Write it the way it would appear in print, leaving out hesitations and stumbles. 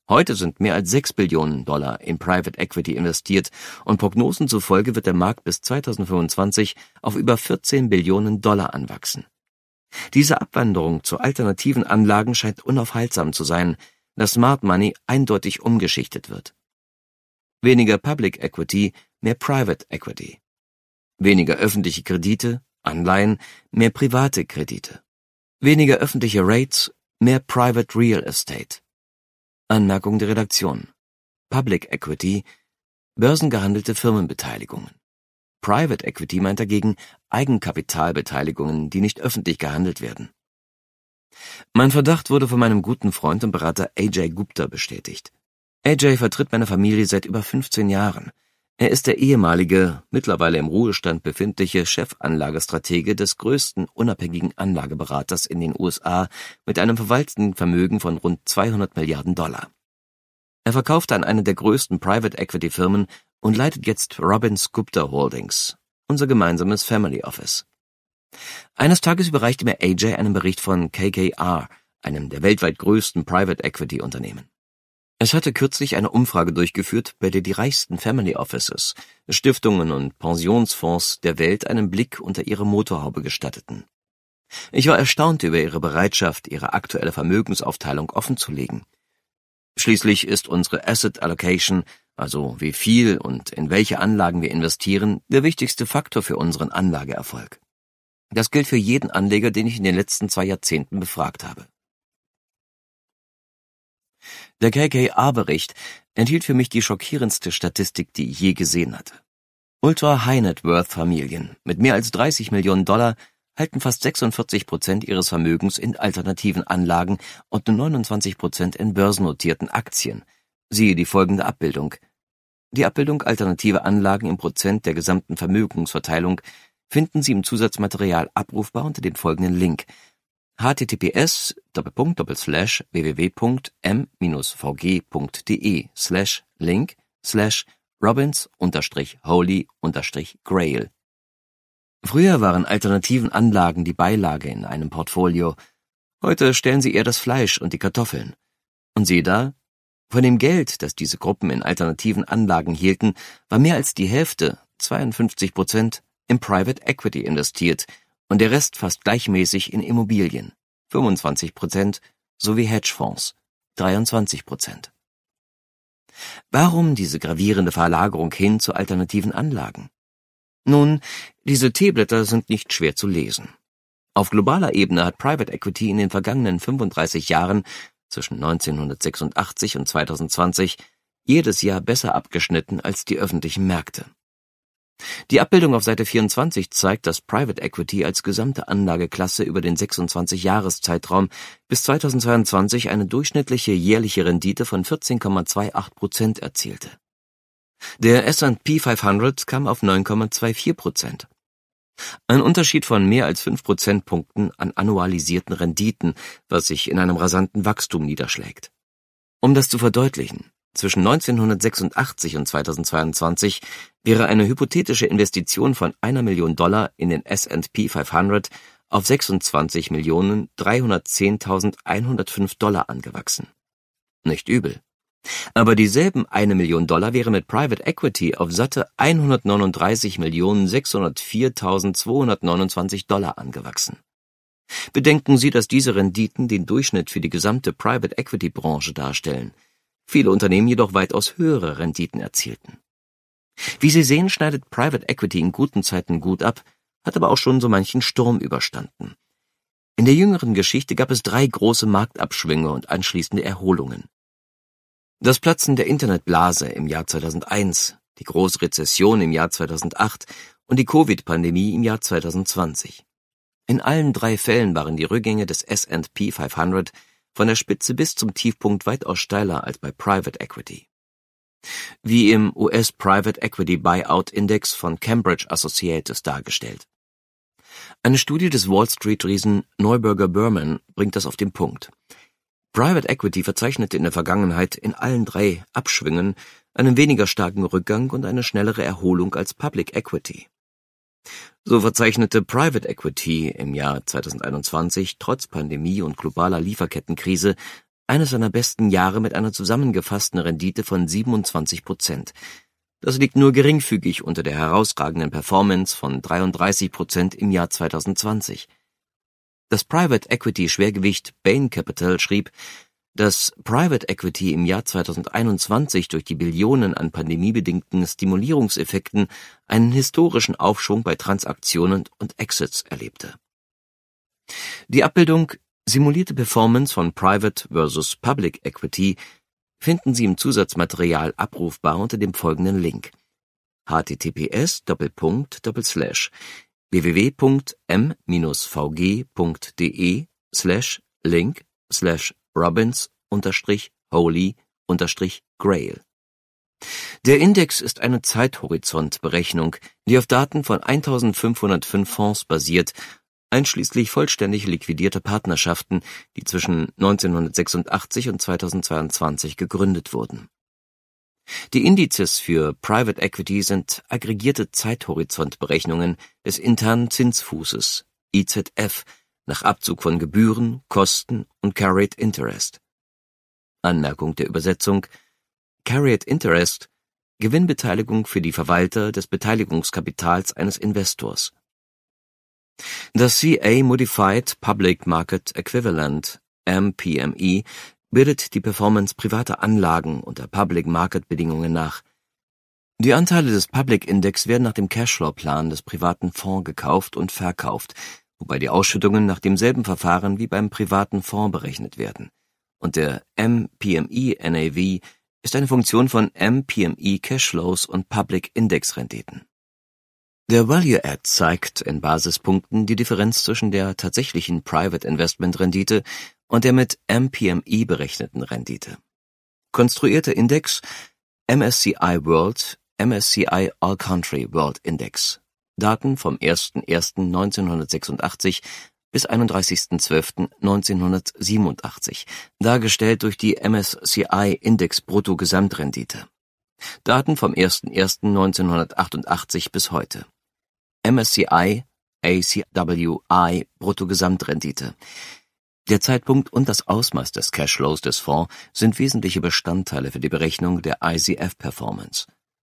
Heute sind mehr als 6 Billionen Dollar in Private Equity investiert und Prognosen zufolge wird der Markt bis 2025 auf über 14 Billionen Dollar anwachsen. Diese Abwanderung zu alternativen Anlagen scheint unaufhaltsam zu sein, da Smart Money eindeutig umgeschichtet wird. Weniger Public Equity, mehr Private Equity. Weniger öffentliche Kredite, Anleihen, mehr private Kredite. Weniger öffentliche Rates, mehr Private Real Estate. Anmerkung der Redaktion. Public Equity, börsengehandelte Firmenbeteiligungen. Private Equity meint dagegen Eigenkapitalbeteiligungen, die nicht öffentlich gehandelt werden. Mein Verdacht wurde von meinem guten Freund und Berater Ajay Gupta bestätigt. Ajay vertritt meine Familie seit über 15 Jahren. Er ist der ehemalige, mittlerweile im Ruhestand befindliche Chefanlagestratege des größten unabhängigen Anlageberaters in den USA mit einem verwalteten Vermögen von rund 200 Milliarden Dollar. Er verkaufte an eine der größten Private Equity Firmen und leitet jetzt Robbins Gupta Holdings, unser gemeinsames Family Office. Eines Tages überreichte mir Ajay einen Bericht von KKR, einem der weltweit größten Private Equity Unternehmen. Es hatte kürzlich eine Umfrage durchgeführt, bei der die reichsten Family Offices, Stiftungen und Pensionsfonds der Welt einen Blick unter ihre Motorhaube gestatteten. Ich war erstaunt über ihre Bereitschaft, ihre aktuelle Vermögensaufteilung offenzulegen. Schließlich ist unsere Asset Allocation, also wie viel und in welche Anlagen wir investieren, der wichtigste Faktor für unseren Anlageerfolg. Das gilt für jeden Anleger, den ich in den letzten 2 Jahrzehnten befragt habe. Der KKR-Bericht enthielt für mich die schockierendste Statistik, die ich je gesehen hatte. Ultra-High-Net-Worth-Familien mit mehr als 30 Millionen Dollar halten fast 46% ihres Vermögens in alternativen Anlagen und nur 29% in börsennotierten Aktien. Siehe die folgende Abbildung. Die Abbildung alternative Anlagen im Prozent der gesamten Vermögensverteilung finden Sie im Zusatzmaterial abrufbar unter dem folgenden Link: https://www.m-vg.de/link/Robbins-Holy-Grail. Früher waren alternativen Anlagen die Beilage in einem Portfolio. Heute stellen sie eher das Fleisch und die Kartoffeln. Und siehe da, von dem Geld, das diese Gruppen in alternativen Anlagen hielten, war mehr als die Hälfte, 52%, in Private Equity investiert und der Rest fast gleichmäßig in Immobilien, 25%, sowie Hedgefonds, 23%. Warum diese gravierende Verlagerung hin zu alternativen Anlagen? Nun, diese Teeblätter sind nicht schwer zu lesen. Auf globaler Ebene hat Private Equity in den vergangenen 35 Jahren, zwischen 1986 und 2020, jedes Jahr besser abgeschnitten als die öffentlichen Märkte. Die Abbildung auf Seite 24 zeigt, dass Private Equity als gesamte Anlageklasse über den 26-Jahres-Zeitraum bis 2022 eine durchschnittliche jährliche Rendite von 14,28% erzielte. Der S&P 500 kam auf 9,24%. Ein Unterschied von mehr als 5 Prozentpunkten an annualisierten Renditen, was sich in einem rasanten Wachstum niederschlägt. Um das zu verdeutlichen: Zwischen 1986 und 2022 wäre eine hypothetische Investition von $1 Million in den S&P 500 auf $26.310.105 angewachsen. Nicht übel. Aber dieselben $1 Million wäre mit Private Equity auf satte $139.604.229 angewachsen. Bedenken Sie, dass diese Renditen den Durchschnitt für die gesamte Private Equity Branche darstellen, viele Unternehmen jedoch weitaus höhere Renditen erzielten. Wie Sie sehen, schneidet Private Equity in guten Zeiten gut ab, hat aber auch schon so manchen Sturm überstanden. In der jüngeren Geschichte gab es 3 große Marktabschwünge und anschließende Erholungen. Das Platzen der Internetblase im Jahr 2001, die große Rezession im Jahr 2008 und die Covid-Pandemie im Jahr 2020. In allen 3 Fällen waren die Rückgänge des S&P 500 von der Spitze bis zum Tiefpunkt weitaus steiler als bei Private Equity. Wie im US Private Equity Buyout Index von Cambridge Associates dargestellt. Eine Studie des Wall Street-Riesen Neuberger Berman bringt das auf den Punkt. Private Equity verzeichnete in der Vergangenheit in allen 3 Abschwüngen einen weniger starken Rückgang und eine schnellere Erholung als Public Equity. So verzeichnete Private Equity im Jahr 2021 trotz Pandemie und globaler Lieferkettenkrise eines seiner besten Jahre mit einer zusammengefassten Rendite von 27%. Das liegt nur geringfügig unter der herausragenden Performance von 33% im Jahr 2020. Das Private Equity Schwergewicht Bain Capital schrieb, dass Private Equity im Jahr 2021 durch die Billionen an pandemiebedingten Stimulierungseffekten einen historischen Aufschwung bei Transaktionen und Exits erlebte. Die Abbildung Simulierte Performance von Private versus Public Equity finden Sie im Zusatzmaterial abrufbar unter dem folgenden Link: https://www.m-vg.de/link/Robbins-Holy-Grail. Der Index ist eine Zeithorizontberechnung, die auf Daten von 1505 Fonds basiert, einschließlich vollständig liquidierter Partnerschaften, die zwischen 1986 und 2022 gegründet wurden. Die Indizes für Private Equity sind aggregierte Zeithorizontberechnungen des internen Zinsfußes, IZF, nach Abzug von Gebühren, Kosten und Carried Interest. Anmerkung der Übersetzung: Carried Interest, Gewinnbeteiligung für die Verwalter des Beteiligungskapitals eines Investors. Das CA Modified Public Market Equivalent, MPME, bildet die Performance privater Anlagen unter Public Market Bedingungen nach. Die Anteile des Public Index werden nach dem Cashflow-Plan des privaten Fonds gekauft und verkauft, wobei die Ausschüttungen nach demselben Verfahren wie beim privaten Fonds berechnet werden. Und der MPME NAV ist eine Funktion von MPME Cashflows und Public Index Renditen. Der Value Add zeigt in Basispunkten die Differenz zwischen der tatsächlichen Private Investment Rendite und der mit MPME berechneten Rendite. Konstruierter Index: MSCI World, MSCI All Country World Index. Daten vom 01.01.1986 bis 31.12.1987, dargestellt durch die MSCI Index Brutto Gesamtrendite. Daten vom 01.01.1988 bis heute. MSCI ACWI Bruttogesamtrendite. Der Zeitpunkt und das Ausmaß des Cashflows des Fonds sind wesentliche Bestandteile für die Berechnung der ICF-Performance.